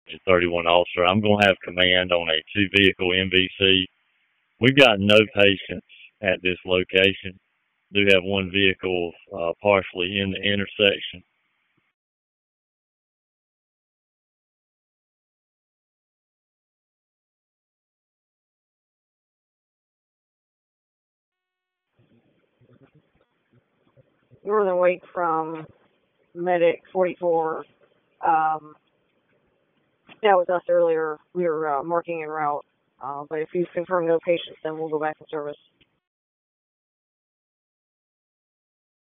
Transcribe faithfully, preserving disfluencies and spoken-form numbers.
thirty-one officer. I'm going to have command on a two vehicle M V C. We've got no patients at this location. Do have one vehicle uh, partially in the intersection. Northern Wake from Medic forty-four. Um, that was us earlier. We were uh, marking en route. Uh, but if you've confirmed no patients, then we'll go back in service.